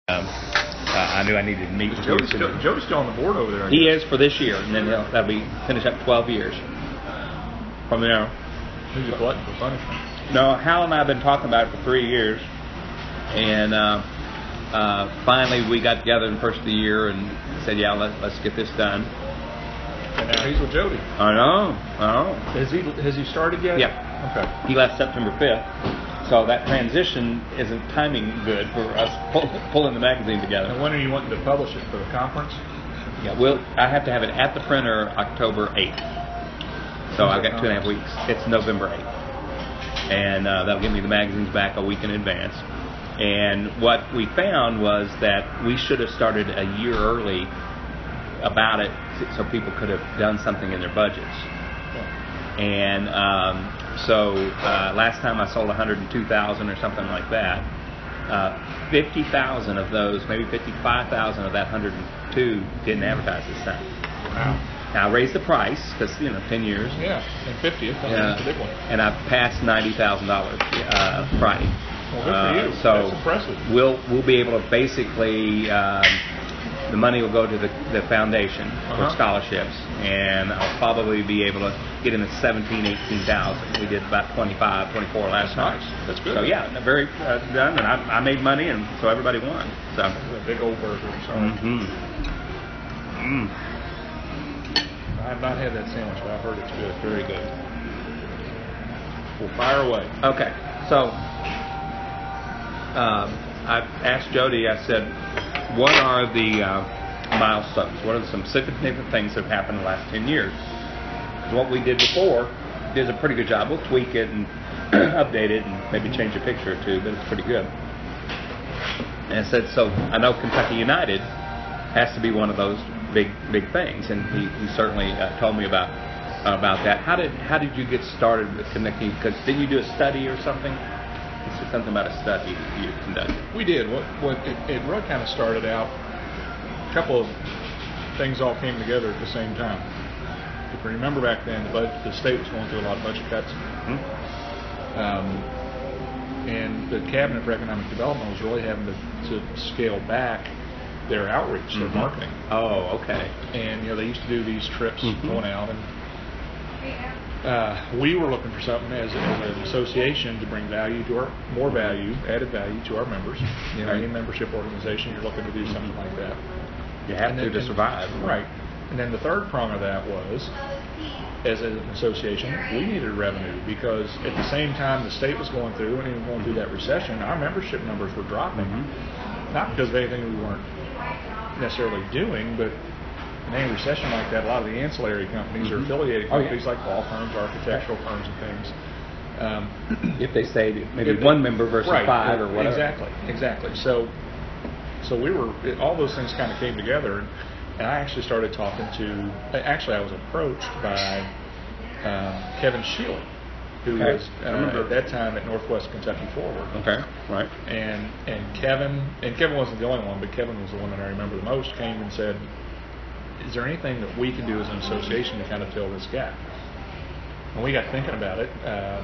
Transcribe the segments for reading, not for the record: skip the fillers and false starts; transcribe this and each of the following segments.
I knew I needed to meet with you. Jody's still on the board over there. He is for this year, and then that'll be finish up 12 years from there. He's a glutton for punishment. No, Hal and I have been talking about it for 3 years, and finally we got together in the first of the year and said, "Yeah, let's get this done." And now he's with Jody. I know. Has he started yet? Yeah. Okay. He left September 5th, so that transition isn't timing good for us pulling the magazine together. And when are you wanting to publish it for the conference? Yeah, I have to have it at the printer October 8th. So I've got 2.5 weeks. It's November 8th. And that'll give me the magazines back a week in advance. And what we found was that we should have started a year early about it so people could have done something in their budgets. And so last time I sold 102,000 or something like that. 50,000 of those, maybe 55,000 of that 102 didn't advertise this time. Wow. Now I raised the price because 10 years. Yeah, and 50. That's a big one. And I've passed $90,000 Friday. Well, good for you. So that's impressive. We'll be able to basically the money will go to the foundation for scholarships, and I'll probably be able to get in at 17,000, 18,000. We did about 25, 24 last night. Nice. That's good. So yeah, very done, and I made money, and so everybody won. So a big old burger. I have not had that sandwich, but I've heard it's good. Very good. Well, fire away. Okay, so I asked Jody. I said, what are the milestones? What are some significant things that have happened in the last 10 years? Because what we did before did a pretty good job. We'll tweak it and update it and maybe change a picture or two, but it's pretty good. And I said, so I know Kentucky United has to be one of those big things, and he certainly told me about that. How did you get started with Kentucky? Because didn't you do a study or something? You said something about a study that you conducted. We did. It really kind of started out. A couple of things all came together at the same time. If you remember back then, the state was going through a lot of budget cuts, and the Cabinet for Economic Development was really having to scale back their outreach, their marketing. Oh, okay. And they used to do these trips going out, and we were looking for something as an association to bring added value to our members. Any membership organization, you're looking to do something like that. You have to survive. Right. And then the third prong of that was, as an association, we needed revenue because at the same time the state was going through and even going through that recession, our membership numbers were dropping. Not because of anything we weren't necessarily doing, but in any recession like that, a lot of the ancillary companies or affiliated companies like law firms, architectural firms, and things. If they say maybe one member versus five or whatever. Exactly. So we were, all those things kind of came together, and I actually started talking to. Actually, I was approached by Kevin Sheely, who was at that time at Northwest Kentucky Forward. Okay, right. And Kevin wasn't the only one, but Kevin was the one that I remember the most. Came and said, is there anything that we can do as an association to kind of fill this gap? And we got thinking about it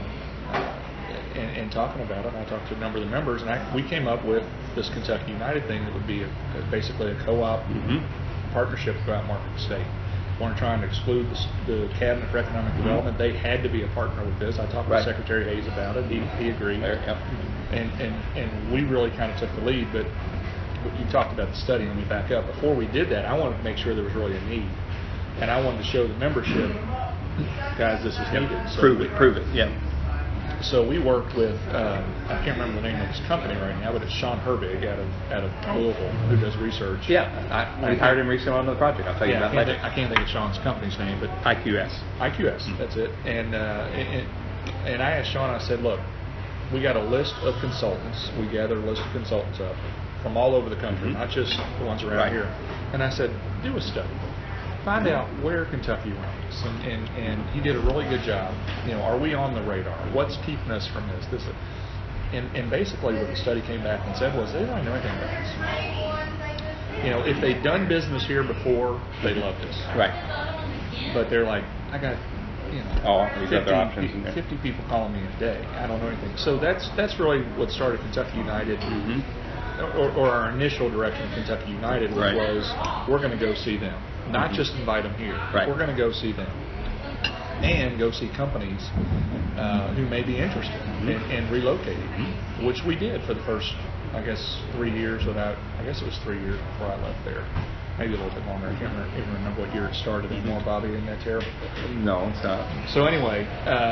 and talking about it. And I talked to a number of the members, and we came up with this Kentucky United thing that would be basically a co-op partnership throughout market the state. We weren't trying to exclude the Cabinet for Economic Development. They had to be a partner with this. I talked to Secretary Hayes about it. He agreed. And we really kind of took the lead, but you talked about the study, and we back up. Before we did that, I wanted to make sure there was really a need, and I wanted to show the membership, guys, this is needed. So prove it. Yeah. So we worked with I can't remember the name of his company right now, but it's Sean Herbig out of Louisville, who does research. Yeah, I hired him recently on the project. I'll tell you about later. I can't think of Sean's company's name, but IQS. That's it. And I asked Sean. I said, look, we got a list of consultants. We gathered a list of consultants up from all over the country, not just the ones around here. And I said, do a study. Find out where Kentucky ranks. And he did a really good job. Are we on the radar? What's keeping us from this? And basically what the study came back and said was they don't know anything about us. If they'd done business here before, they loved us. Right. But they're like, I got these other options in there. 50 people calling me a day. I don't know anything. So that's really what started Kentucky United. or our initial direction of Kentucky United Right. was we're going to go see them, not just invite them here. Right. We're going to go see them and go see companies who may be interested in relocating, which we did for the first, I guess, 3 years without. I guess it was 3 years before I left there. Maybe a little bit longer. I can't even remember what year it started anymore, Bobby. Isn't that terrible? No, it's not. So anyway,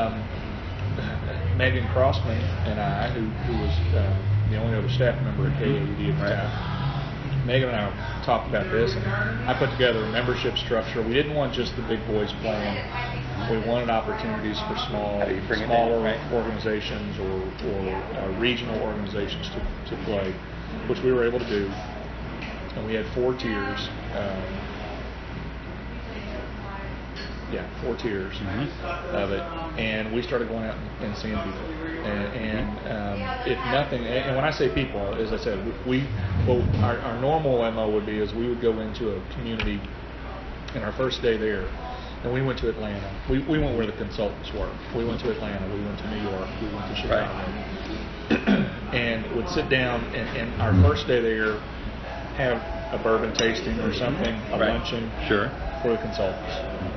Megan Crossman and I, who was the only other staff member at KAUD at the time, Megan and I talked about this, and I put together a membership structure. We didn't want just the big boys playing. We wanted opportunities for smaller organizations or regional organizations to play, which we were able to do. And we had 4 tiers. 4 tiers of it, and we started going out and seeing people. And if nothing, and when I say people, as I said, our normal MO would be is we would go into a community, and our first day there, and we went to Atlanta. We went where the consultants were. We went to Atlanta. We went to New York. We went to Chicago, and would sit down. And our first day there, have a bourbon tasting or something, a luncheon for the consultants.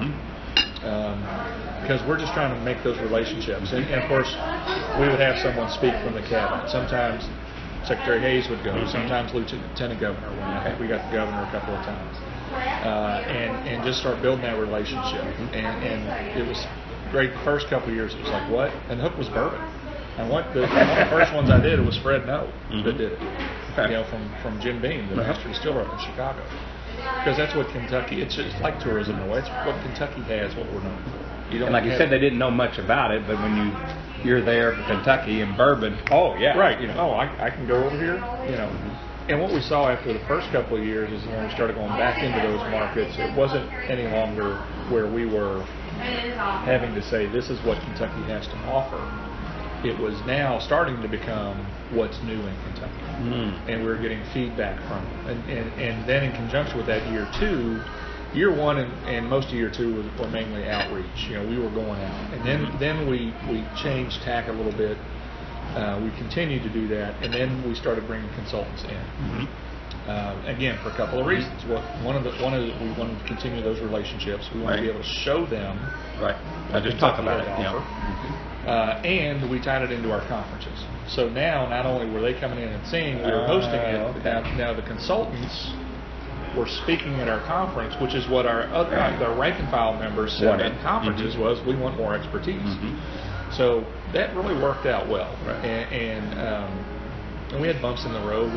Because we're just trying to make those relationships. And of course, we would have someone speak from the cabinet. Sometimes Secretary Hayes would go. Sometimes Lieutenant Governor went. I think we got the governor a couple of times. And just start building that relationship. And it was great. The first couple of years, it was like, what? And the hook was bourbon. And one of the first ones I did, it was Fred No that did it. You know, from Jim Beam, the master distiller up in Chicago. Because that's what Kentucky, it's just like tourism in a way. It's what Kentucky has, what we're known for. And like you said, they didn't know much about it, but when you're there for Kentucky and bourbon, right, you know, I can go over here, you know. And what we saw after the first couple of years is when we started going back into those markets, it wasn't any longer where we were having to say, this is what Kentucky has to offer. It was now starting to become what's new in Kentucky. And we were getting feedback from it. And then in conjunction with that, year one and most of year two were mainly outreach. You know, we were going out. And then we changed tack a little bit. We continued to do that. And then we started bringing consultants in. Again, for a couple of reasons. One of we wanted to continue those relationships. We wanted to be able to show them. I just talk about it. And we tied it into our conferences. So now, not only were they coming in and seeing, we were hosting it. Now the consultants were speaking at our conference, which is what our rank and file members said at conferences was, we want more expertise. So that really worked out well. And we had bumps in the road.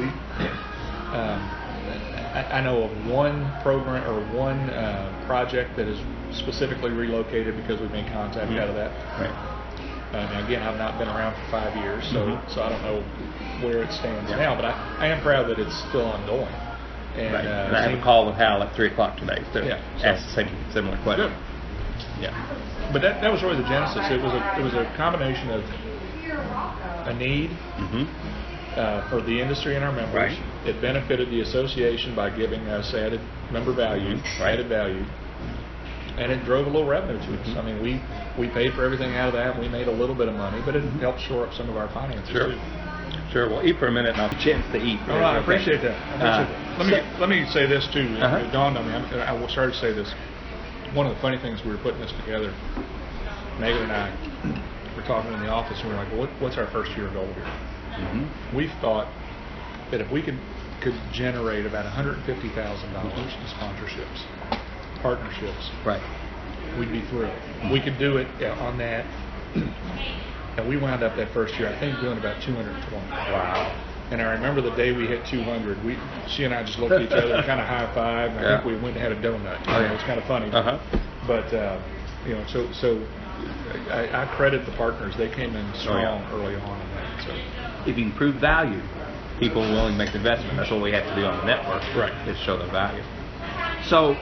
I know of one program or one project that is specifically relocated because we made contact out of that. Now again, I've not been around for 5 years, so I don't know where it stands now. But I am proud that it's still ongoing. And, and I have a call with Hal at 3 o'clock today to ask the similar question. Good. But that was really the genesis. It was a combination of a need for the industry and our members. It benefited the association by giving us added member value, added value. And it drove a little revenue to us. I mean, we paid for everything out of that. We made a little bit of money, but it helped shore up some of our finances too. Sure. Well, eat for a minute, and I'll have a chance to eat. Oh, I appreciate that. Let me say this too. It dawned on me. I will start to say this. One of the funny things, we were putting this together. Megan and I were talking in the office, and we were like, well, "What's our first year goal here?" We thought that if we could generate about $150,000 in sponsorships, partnerships, we'd be thrilled. We could do it on that, and we wound up that first year, I think, doing about 220. Wow! And I remember the day we hit 200. She and I just looked at each other, and kind of high-fived. And I think we went and had a donut. It was kind of funny. But you know, so I credit the partners. They came in strong early on in that. So if you can prove value, people are willing to make the investment. That's what we have to do on the network. Is show the value. So.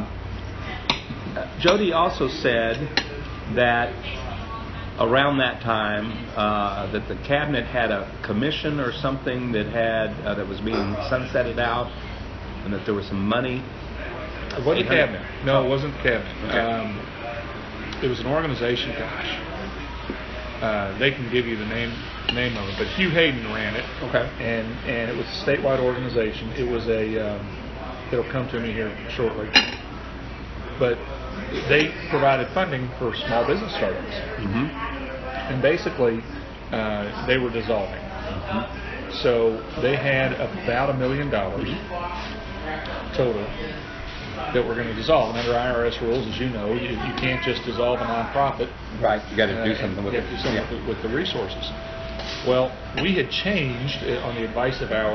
Jody also said that around that time that the cabinet had a commission or something that that was being sunsetted out, and that there was some money. It wasn't the cabinet. No, it wasn't the cabinet. It was an organization. Gosh, They can give you the name of it, but Hugh Hayden ran it. Okay. And it was a statewide organization. It was it'll come to me here shortly. But they provided funding for small business startups. And basically, they were dissolving. So they had about $1 million total that were going to dissolve. And under IRS rules, as you know, you can't just dissolve a nonprofit. Right. You got to do something with it. Do something with the resources. Well, we had changed on the advice of our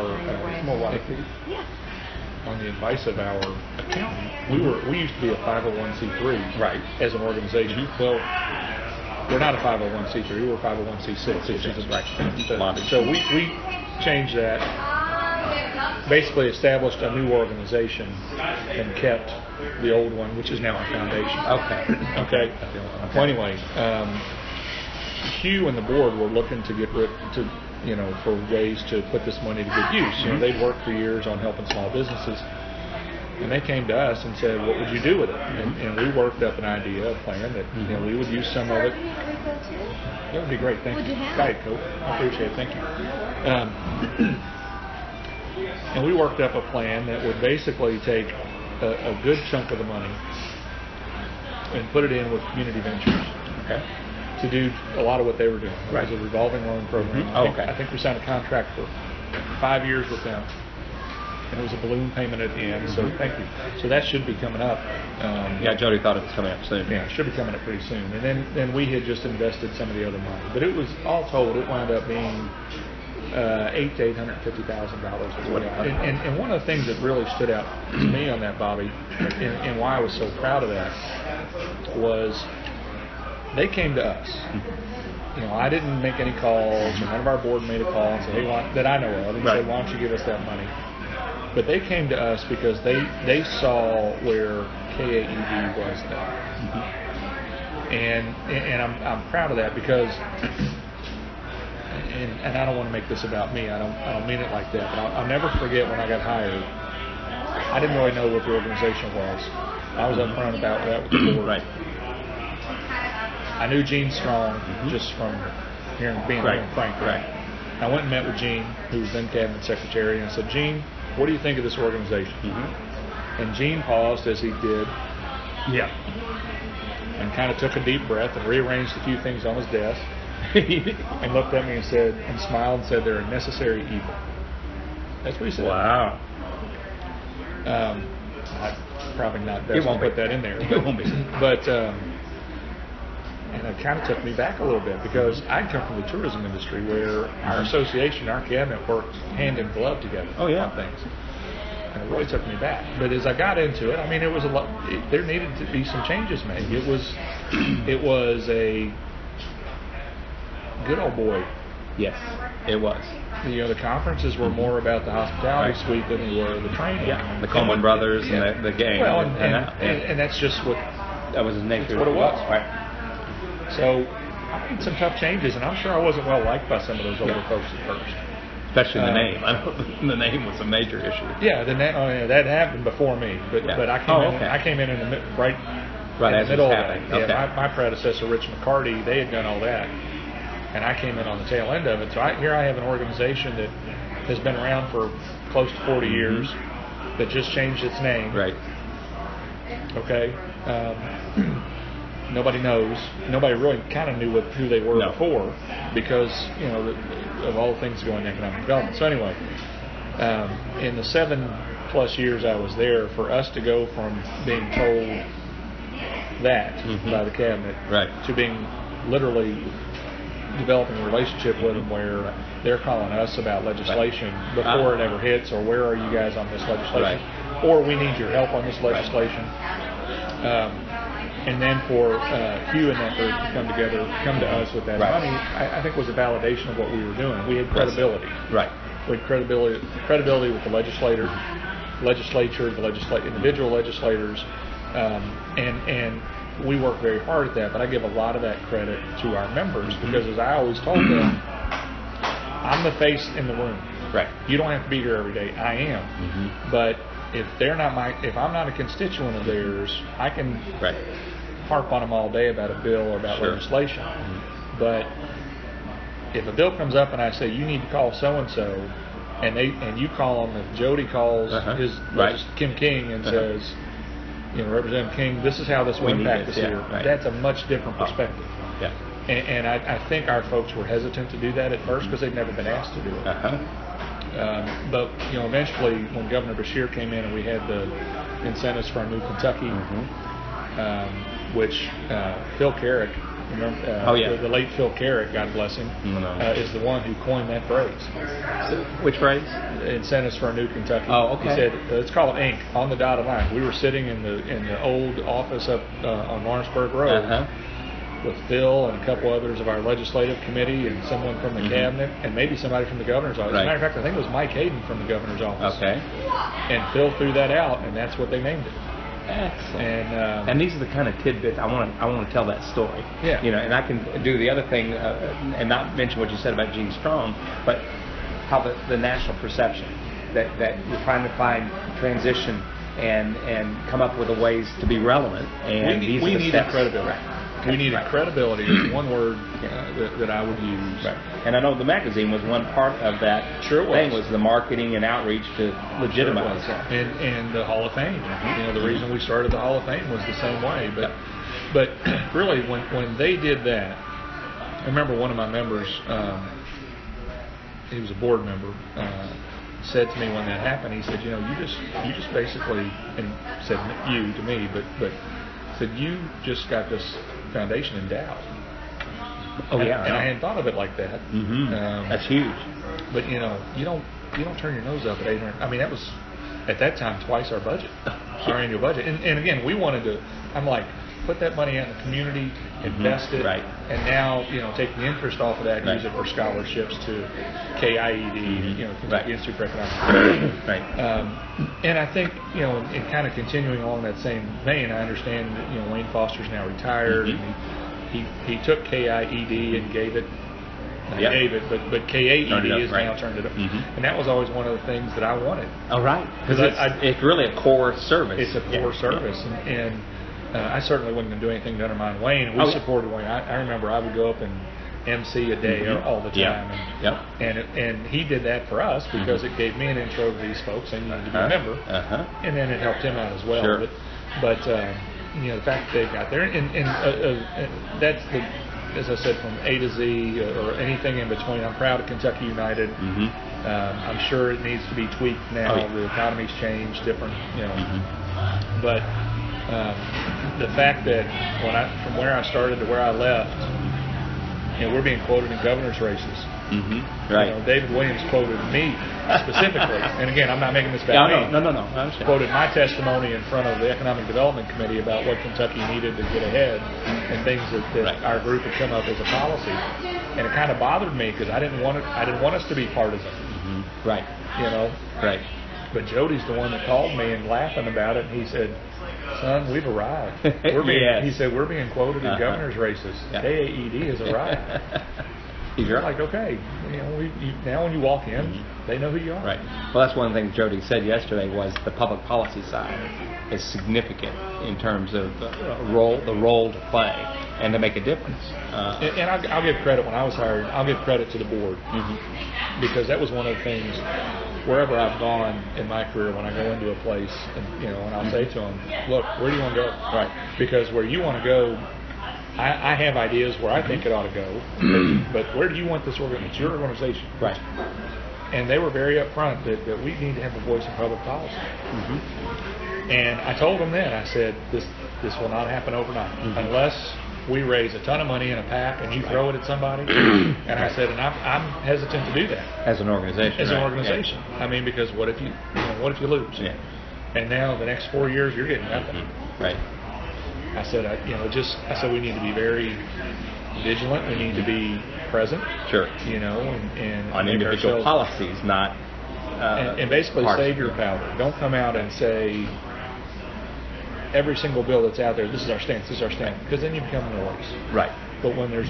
on the advice of our accountant. We used to be a 501c3 right as an organization. Well, we're not a 501c3. We were a 501c6. Right. So we changed that. Basically established a new organization and kept the old one, which is now a foundation. Okay. Well, anyway, Hugh and the board were looking to get rid for ways to put this money to good use. They'd worked for years on helping small businesses, and they came to us and said, "What would you do with it?" And we worked up an idea, a plan that we would use some of it. That would be great. Thank you. Diet Coke. I appreciate it. Thank you. And we worked up a plan that would basically take a good chunk of the money and put it in with community ventures. Okay. To do a lot of what they were doing. It was a revolving loan program. I think we signed a contract for 5 years with them, and it was a balloon payment at the end. So thank you. So that should be coming up. Jody thought it was coming up soon. Yeah, it should be coming up pretty soon. And then we had just invested some of the other money, but it was all told, it wound up being $800,000 to $850,000. And one of the things that really stood out to me on that, Bobby, and why I was so proud of that, was they came to us. I didn't make any calls, or none of our board made a call and said, "Hey, that I know of," and said, "Why don't you give us that money?" But they came to us because they saw where KAED was then, and I'm proud of that because. And I don't want to make this about me. I don't mean it like that. But I'll never forget when I got hired. I didn't really know what the organization was. I was upfront about that with the board. Right. I knew Gene Strong just from being here in Frankfurt. Right. I went and met with Gene, who was then cabinet secretary, and I said, "Gene, what do you think of this organization?" And Gene paused as he did. Yeah. And kind of took a deep breath and rearranged a few things on his desk. And looked at me and said, and smiled and said, "They're a necessary evil." That's what he said. Wow. Probably not best to put that in there. It won't be. But and it kind of took me back a little bit because I come from the tourism industry where our association, our cabinet worked hand in glove together on things. And it really took me back. But as I got into it, I mean, it was a lot. There needed to be some changes made. It was a good old boy. Yes, it was. The conferences were more about the hospitality suite than they were the training. Yeah, the Coleman brothers and the gang. Well, and that's just what that was his nature. That's what it was. Right. So I made some tough changes, and I'm sure I wasn't well liked by some of those older folks at first. Especially the name. I know the name was a major issue. Yeah, that happened before me, but I came in the right in the middle of that. Okay. Yeah, my predecessor, Rich McCarty, they had done all that. And I came in on the tail end of it. So here I have an organization that has been around for close to 40 years that just changed its name. Right. Okay. Nobody knows. Nobody really kind of knew who they were before because, of all the things going in economic development. So anyway, in the 7+ years I was there, for us to go from being told that by the cabinet to being literally developing a relationship with them where they're calling us about legislation before it ever hits, or where are you guys on this legislation, or we need your help on this legislation. And then for Hugh and that group to come to us with that money, I think was a validation of what we were doing. We had credibility. Right. We had credibility with the legislature, individual legislators, and we work very hard at that, but I give a lot of that credit to our members because, as I always told them, I'm the face in the room. Right. You don't have to be here every day. I am. But if I'm not a constituent of theirs, I can harp on them all day about a bill or about legislation. But if a bill comes up and I say you need to call so and so, and you call them, if Jody calls his Kim King and says, Representative King, this is how this will impact us here. Right. That's a much different perspective. Yeah. And I think our folks were hesitant to do that at first because they'd never been asked to do it. But eventually, when Governor Beshear came in and we had the incentives for our new Kentucky, which Phil Carrick, the late Phil Carrick, God bless him, is the one who coined that phrase. Which phrase? Incentives for a new Kentucky. Oh, okay. He said, let's call it ink, on the dotted line. We were sitting in the old office up on Lawrenceburg Road with Phil and a couple others of our legislative committee and someone from the cabinet and maybe somebody from the governor's office. As a matter of fact, I think it was Mike Hayden from the governor's office. Okay. And Phil threw that out, and that's what they named it. Excellent. And these are the kind of tidbits I want to tell that story. Yeah. And I can do the other thing and not mention what you said about Gene Strong, but how the national perception that you're trying to find transition and come up with the ways to be relevant. And we needed credibility. Right. We needed credibility. Is one word that I would use. Right. And I know the magazine was one part of that thing was the marketing and outreach to legitimize it. And the Hall of Fame. The reason we started the Hall of Fame was the same way. But really, when they did that, I remember one of my members, he was a board member, said to me when that happened, he said, you just basically, and said you to me, but said you just got this foundation endowed. Oh yeah, and I hadn't thought of it like that. That's huge. But you don't turn your nose up at 800. I mean, that was at that time twice our budget, our annual budget. And again, we wanted to. I'm like, put that money out in the community, invest it, and now take the interest off of that and use it for scholarships to KIED, Kentucky Institute for Economic Development. And I think in kind of continuing along that same vein, I understand that Wayne Foster's now retired, and he took KIED and gave it. Gave it, but KAED is now turned it up, and that was always one of the things that I wanted. Oh, right, because it's really a core service. It's a core service, and I certainly wasn't going to do anything to undermine Wayne. We supported Wayne. I remember I would go up and MC a day all the time, and he did that for us because it gave me an intro to these folks, and you need to be a member, and then it helped him out as well. Sure. But the fact that they got there, and that's the. As I said, from A to Z or anything in between, I'm proud of Kentucky United. I'm sure it needs to be tweaked now. The economy's changed, different, But the fact that from where I started to where I left, we're being quoted in governor's races. Right. David Williams quoted me specifically, and again, I'm not making this about me. No. I understand. Quoted my testimony in front of the Economic Development Committee about what Kentucky needed to get ahead and things that our group had come up as a policy, and it kind of bothered me because I didn't want us to be partisan. Right. Right. But Jody's the one that called me and laughing about it, and he said, "Son, we've arrived." He said, "We're being quoted in governor's races. KAED has arrived." You're like, okay, now when you walk in, they know who you are. Right. Well, that's one of the things Jody said yesterday was the public policy side is significant in terms of the role to play and to make a difference. And I'll give credit when I was hired. I'll give credit to the board because that was one of the things. Wherever I've gone in my career, when I go into a place, and I'll say to them, "Look, where do you want to go?" Right. Because where you want to go. I have ideas where I think it ought to go, but where do you want this organization? It's your organization. Right. And they were very upfront that we need to have a voice in public policy. And I told them then, I said, this will not happen overnight unless we raise a ton of money in a PAC and you throw it at somebody. And I said, and I'm hesitant to do that. As an organization. As an organization. Yeah. I mean, because what if you lose? Yeah. And now the next 4 years you're getting nothing. Right. I said, I said we need to be very vigilant. We need to be present. Sure. And on individual policies, not and basically save your powder. Don't come out and say every single bill that's out there. This is our stance. This is our stance. Because then you become noise. Right. But when there's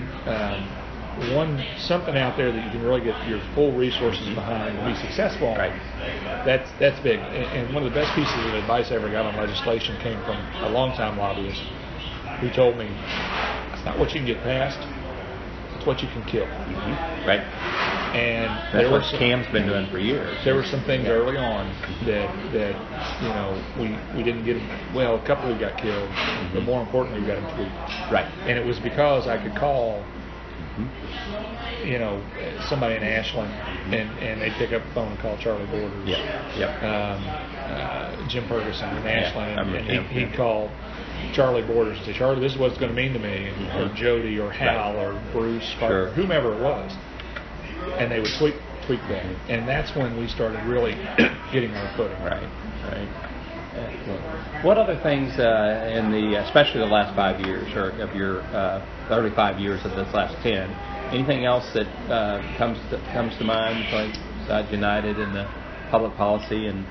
something out there that you can really get your full resources behind and be successful on, that's big. And one of the best pieces of advice I ever got on legislation came from a longtime lobbyist who told me, it's not what you can get past, what's what you can kill. Right. And That's there what were some, Cam's been doing for years. there were some things early on that you know we didn't get. Well, a couple of got killed, but more importantly, we got them tweaked. Right. And it was because I could call, you know, somebody in Ashland, and they'd pick up the phone and call Charlie Borders. Yeah. Yep. Jim Ferguson in Ashland, I remember and him, he'd call Charlie Borders and say, Charlie, this is what it's going to mean to me, or Jody, or Hal, or Bruce, or whomever it was. And they would tweak that. And that's when we started really getting our footing. Right. Excellent. What other things in the, especially the last 5 years, or of your early 5 years of this last 10, anything else that comes to mind, like besides United and the public policy and?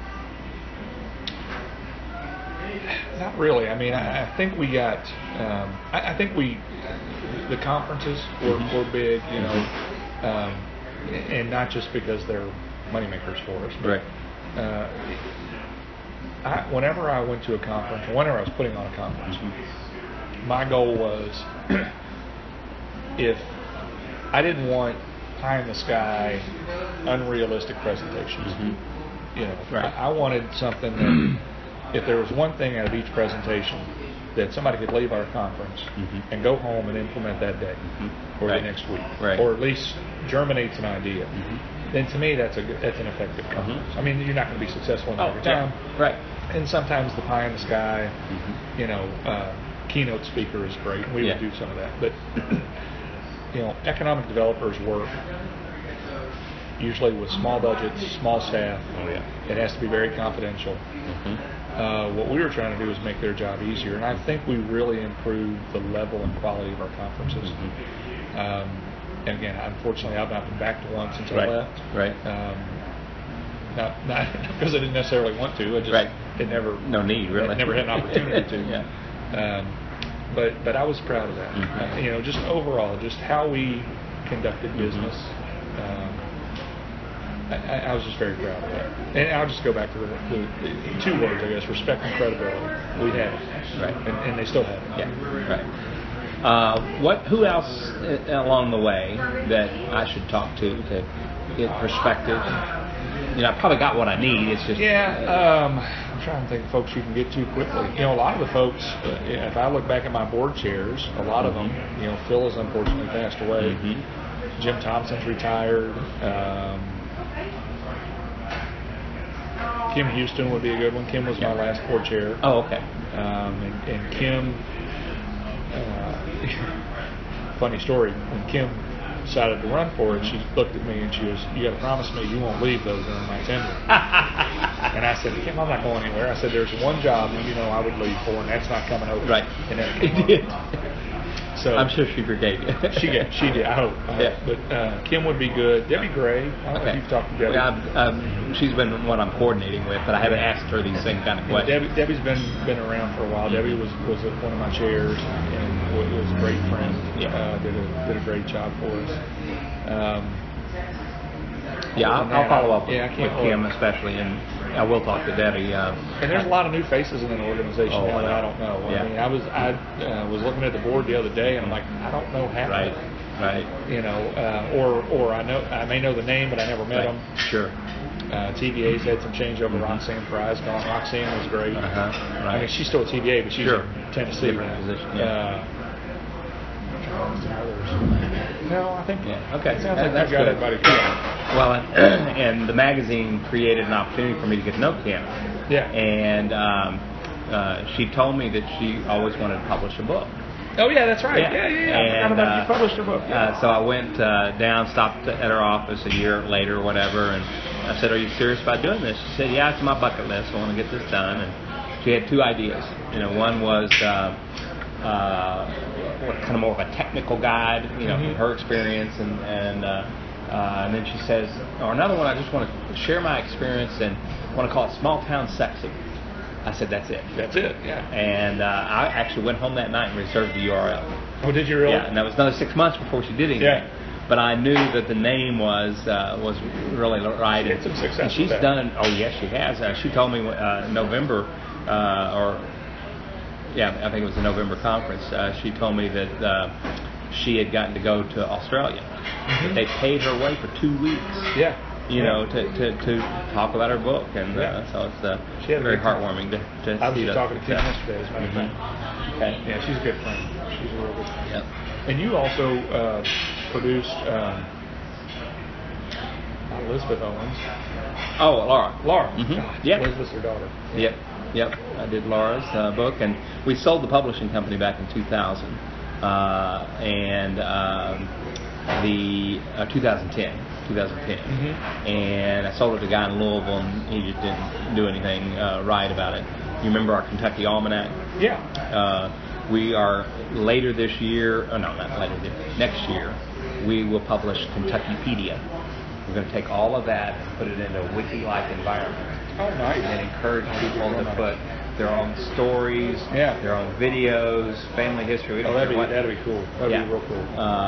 Not really. I mean, I think we got. I think the conferences were big, you know, and not just because they're moneymakers for us. But, whenever I went to a conference, or whenever I was putting on a conference, my goal was if I didn't want pie in the sky, unrealistic presentations. You know, I wanted something that. If there was one thing out of each presentation that somebody could leave our conference and go home and implement that day or the next week, or at least germinates an idea, then to me that's an effective conference. I mean, you're not going to be successful in every time, right? And sometimes the pie in the sky, you know, keynote speaker is great. We would do some of that, but you know, economic developers work usually with small budgets, small staff. It has to be very confidential. What we were trying to do is make their job easier, and I think we really improved the level and quality of our conferences. And again, unfortunately, I've not been back to one since I left. Not because I didn't necessarily want to. I just it never no need really. Never had an opportunity to. But I was proud of that. You know, just overall, just how we conducted business. I was just very proud of that. And I'll just go back to the two words, I guess: respect and credibility. We had it, and they still have it. Who else along the way that I should talk to get perspective? You know, I probably got what I need. It's just I'm trying to think of folks you can get to quickly. You know, a lot of the folks. If I look back at my board chairs, a lot of them. You know, Phil has unfortunately passed away. Jim Thompson's retired. Kim Houston would be a good one. Kim was my last board chair. Oh, okay. And Kim, funny story, when Kim decided to run for it, she looked at me and she was, you got to promise me you won't leave though during my tenure. And I said, Kim, I'm not going anywhere. I said, there's one job you know I would leave for, and that's not coming over. And then it did. So I'm sure she forgave you. She did. I hope. But Kim would be good. Debbie Gray. I don't know if you've talked to Debbie. She's been one I'm coordinating with, but I haven't asked her these same kind of questions. Debbie's been around for a while. Debbie was one of my chairs and was a great friend. Did a great job for us. I'll follow up with Kim especially, and I will talk to Debbie. And there's a lot of new faces in an organization now that I don't know. I mean, I was looking at the board the other day, and I'm like, I don't know half of them. You know, or I may know the name, but I never met them. Sure. TVA's had some changeover. Roxanne Fry's gone. Roxanne was great. I mean, she's still a TVA, but she's in Tennessee. Different position. No, I think. Okay. Sounds like that's got everybody. Well, and the magazine created an opportunity for me to get to know Kim. And she told me that she always wanted to publish a book. Oh yeah, that's right. Yeah. I forgot about you published a book. So I went down, stopped at her office a year later or whatever, and I said, "Are you serious about doing this?" She said, "Yeah, it's my bucket list. I want to get this done." And she had two ideas. You know, one was kind of more of a technical guide, you know, from her experience, and then she says, or another one, I just want to share my experience and want to call it Small Town Sexy. I said, that's it. That's it, yeah. And I actually went home that night and reserved the URL. Oh, did you really? Yeah, and that was another 6 months before she did anything. Yeah. But I knew that the name was really right. She had some success. And she's done. Oh yes, she has. She told me November, I think it was the November conference. She told me that she had gotten to go to Australia. But they paid her way for 2 weeks. Yeah. You know, to talk about her book, and so it's She had a very good time. heartwarming to I was see just that talking to Kim success. yesterday, as a matter of fact. Okay. Yeah, she's a good friend. She's a real good friend. Yep. And you also produced Elizabeth Owens. Oh, Laura. Laura. Mhm. God, Yep. Elizabeth's her daughter. Yep. I did Laura's book, and we sold the publishing company back in 2000, and the 2010. And I sold it to a guy in Louisville, and he just didn't do anything right about it. You remember our Kentucky Almanac? Yeah. We are later this year, not later, next year, we will publish Kentuckypedia. We're going to take all of that and put it in a wiki-like environment. Oh, nice. And encourage people to put their own stories, their own videos, family history. Oh, that'd be cool. That'd be real cool.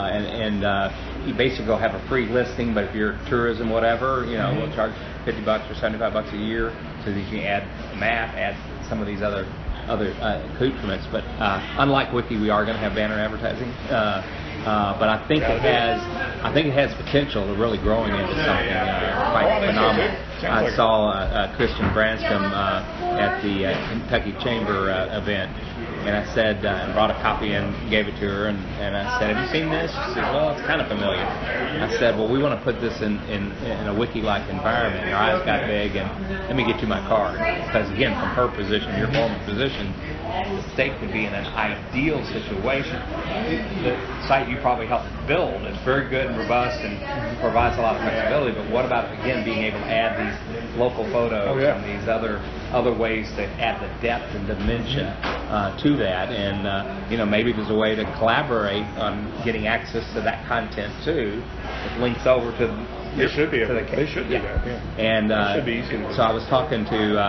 You basically will have a free listing, but if you're tourism, whatever, we'll charge $50 or $75 a year so that you can add a map, add some of these other accoutrements. But unlike Wiki, we are going to have banner advertising. But I think it has potential to really growing into something quite phenomenal. I saw Christian Branscombe at the Kentucky Chamber event, and I said, and brought a copy and gave it to her, and I said, "Have you seen this?" She said, "Well, it's kind of familiar." I said, "Well, we want to put this in a wiki-like environment." Her eyes got big, and let me get you my card, because again, from her position, your former position, the state could be in an ideal situation. The site you probably helped build is very good and robust and provides a lot of flexibility, but what about, again, being able to add these local photos and these other ways to add the depth and dimension to that, and maybe there's a way to collaborate on getting access to that content too, with links over to They should be able to. They should do that. Yeah. And it should be easy to do. so I was talking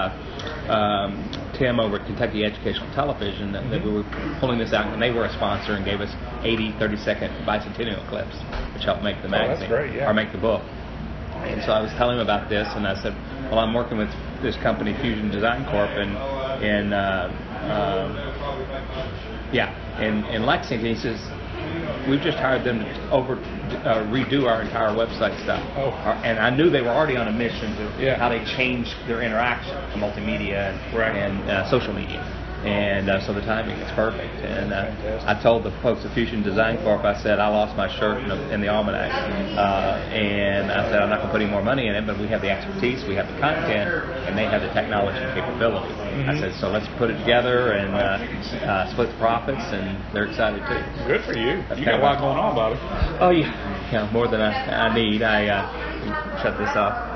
to Tim over at Kentucky Educational Television that we were pulling this out, and they were a sponsor and gave us 80 30-second bicentennial clips, which helped make the magazine, that's great, or make the book. And so I was telling him about this, and I said, well, I'm working with this company, Fusion Design Corp, in Lexington. He says, we've just hired them to redo our entire website stuff. And I knew they were already on a mission to how they changed their interaction to multimedia and social media. And so the timing is perfect. And I told the folks at Fusion Design Corp, I said, I lost my shirt in the almanac. And I said, I'm not going to put any more money in it, but we have the expertise, we have the content, and they have the technology and capability. I said, so let's put it together and split the profits, and they're excited too. Good for you. You got a lot going on, Bobby. Oh, yeah. More than I need. I shut this off.